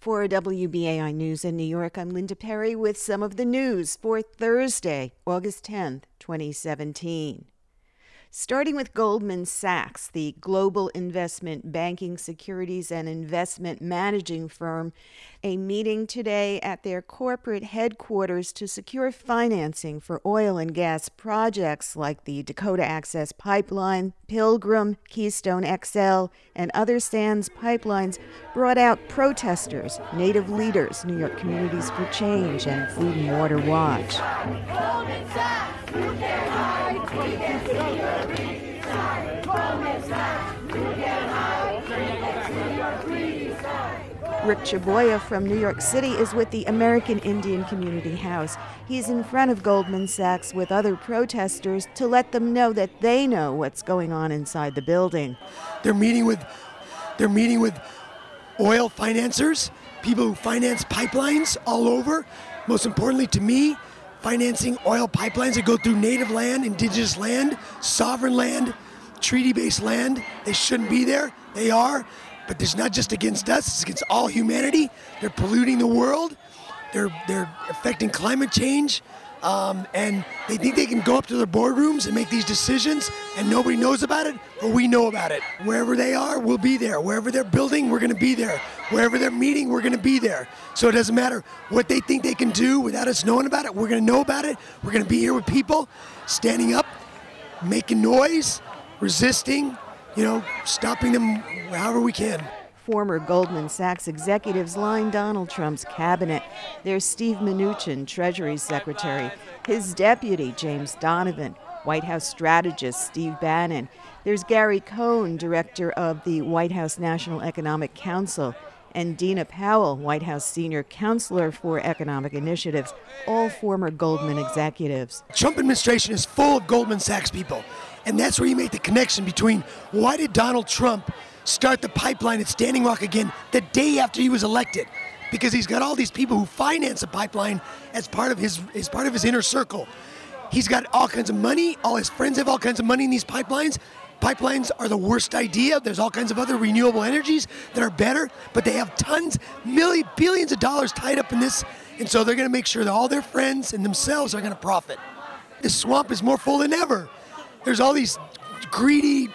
For WBAI News in New York, I'm Linda Perry with some of the news for Thursday, August 10th, 2017. Starting with Goldman Sachs, the global investment banking, securities, and investment managing firm, a meeting today at their corporate headquarters to secure financing for oil and gas projects like the Dakota Access Pipeline, Pilgrim, Keystone XL, and other sands pipelines brought out protesters, native leaders, New York Communities for Change, and Food and Water Watch. Goldman Sachs, you can't hide, we can see your greedy side. Goldman Sachs, you can't hide, we can see your greedy side. Rick Chaboya from New York City is with the American Indian Community House. He's in front of Goldman Sachs with other protesters to let them know that they know what's going on inside the building. They're meeting with oil financiers, people who finance pipelines all over. Most importantly to me, financing oil pipelines that go through native land, indigenous land, sovereign land, treaty-based land. They shouldn't be there. They are. But it's not just against us, it's against all humanity. They're polluting the world. They're affecting climate change. And they think they can go up to their boardrooms and make these decisions and nobody knows about it, but we know about it. Wherever they are, we'll be there. Wherever they're building, we're going to be there. Wherever they're meeting, we're going to be there. So it doesn't matter what they think they can do without us knowing about it. We're going to know about it. We're going to be here with people, standing up, making noise, resisting, stopping them however we can. Former Goldman Sachs executives line Donald Trump's cabinet. There's Steve Mnuchin, Treasury Secretary, his deputy, James Donovan, White House strategist Steve Bannon. There's Gary Cohn, director of the White House National Economic Council, and Dina Powell, White House senior counselor for economic initiatives, all former Goldman executives. Trump administration is full of Goldman Sachs people, and that's where you make the connection between why did Donald Trump start the pipeline at Standing Rock again the day after he was elected? Because he's got all these people who finance the pipeline as part of his inner circle. He's got all kinds of money. All his friends have all kinds of money in these pipelines. Pipelines are the worst idea. There's all kinds of other renewable energies that are better, but they have tons, billions of dollars tied up in this, and so they're going to make sure that all their friends and themselves are going to profit. This swamp is more full than ever. There's all these greedy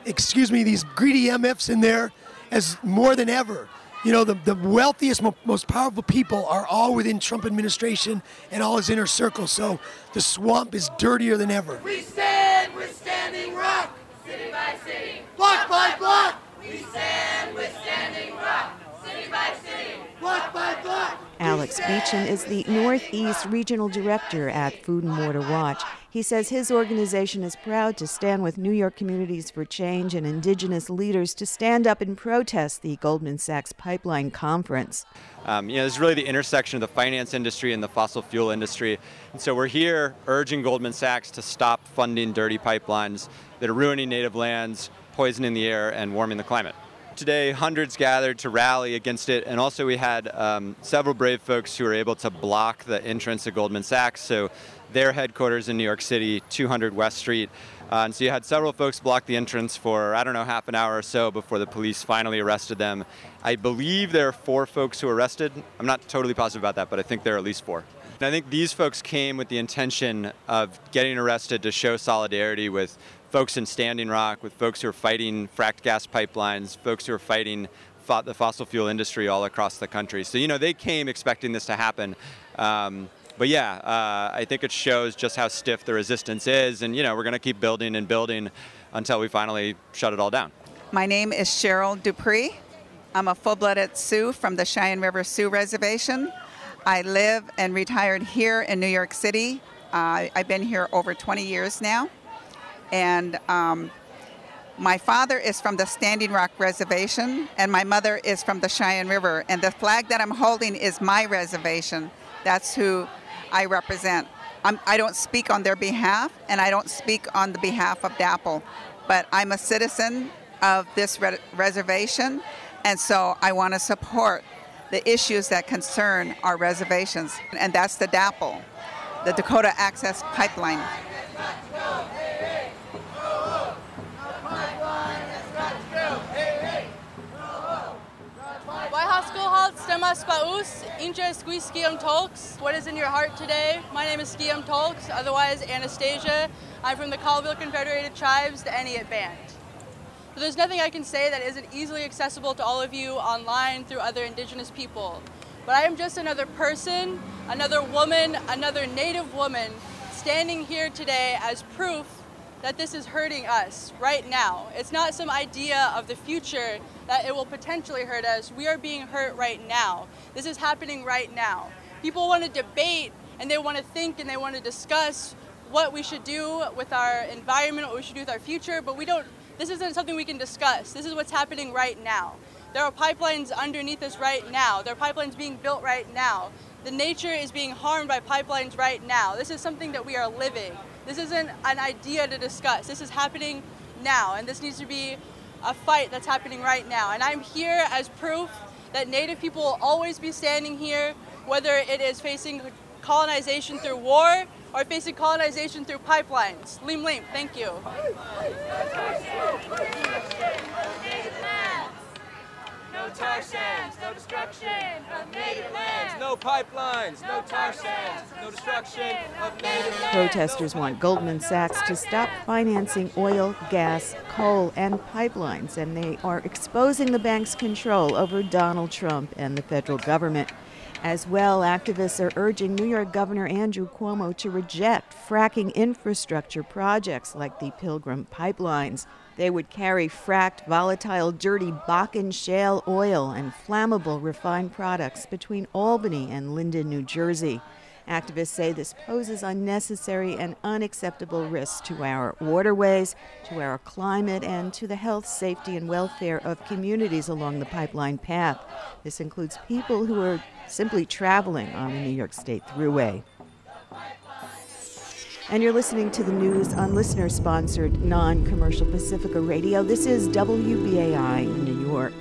MFs in there as more than ever. The wealthiest, most powerful people are all within Trump administration and all his inner circle. So the swamp is dirtier than ever. We stand with Standing Rock, city by city, block by block. We stand with Standing Rock, city by city, block by block. Alex Beechin is the Northeast Regional Director at Food and Water Watch. He says his organization is proud to stand with New York Communities for Change and indigenous leaders to stand up and protest the Goldman Sachs Pipeline Conference. This is really the intersection of the finance industry and the fossil fuel industry. And so we're here urging Goldman Sachs to stop funding dirty pipelines that are ruining native lands, poisoning the air, and warming the climate. Today, hundreds gathered to rally against it, and also we had several brave folks who were able to block the entrance to Goldman Sachs. So their headquarters in New York City, 200 West Street. And so you had several folks block the entrance for, half an hour or so before the police finally arrested them. I believe there are 4 folks who were arrested. I'm not totally positive about that, but I think there are at least 4. And I think these folks came with the intention of getting arrested to show solidarity with folks in Standing Rock, with folks who are fighting fracked gas pipelines, folks who are fighting the fossil fuel industry all across the country. So, they came expecting this to happen. I think it shows just how stiff the resistance is. And, we're going to keep building and building until we finally shut it all down. My name is Cheryl Dupree. I'm a full-blooded Sioux from the Cheyenne River Sioux Reservation. I live and retired here in New York City. I've been here over 20 years now. And my father is from the Standing Rock Reservation, and my mother is from the Cheyenne River. And the flag that I'm holding is my reservation. That's who I represent. I don't speak on their behalf, and I don't speak on the behalf of DAPL, but I'm a citizen of this reservation, and so I want to support the issues that concern our reservations, and that's the DAPL, the Dakota Access Pipeline. White House School Hall, STEM Mas Paus, Inja Squee Skium Tolks. What is in your heart today? My name is Skium Tolks, otherwise Anastasia. I'm from the Colville Confederated Tribes, the Eniat Band. So there's nothing I can say that isn't easily accessible to all of you online through other Indigenous people. But I am just another person, another woman, another Native woman standing here today as proof that this is hurting us right now. It's not some idea of the future that it will potentially hurt us. We are being hurt right now. This is happening right now. People want to debate and they want to think and they want to discuss what we should do with our environment, what we should do with our future, but this isn't something we can discuss. This is what's happening right now. There are pipelines underneath us right now. There are pipelines being built right now. The nature is being harmed by pipelines right now. This is something that we are living. This isn't an idea to discuss. This is happening now, and this needs to be a fight that's happening right now. And I'm here as proof that Native people will always be standing here, whether it is facing colonization through war or facing colonization through pipelines. Lim Lim, thank you. No tar sands, no destruction of native lands. No pipelines, no tar sands, no destruction of native lands. Protesters want Goldman Sachs to stop financing oil, gas, coal, and pipelines, and they are exposing the bank's control over Donald Trump and the federal government. As well, activists are urging New York Governor Andrew Cuomo to reject fracking infrastructure projects like the Pilgrim pipelines. They would carry fracked, volatile, dirty Bakken shale oil and flammable refined products between Albany and Linden, New Jersey. Activists say this poses unnecessary and unacceptable risks to our waterways, to our climate, and to the health, safety, and welfare of communities along the pipeline path. This includes people who are simply traveling on the New York State Thruway. And you're listening to the news on listener-sponsored, non-commercial Pacifica Radio. This is WBAI in New York.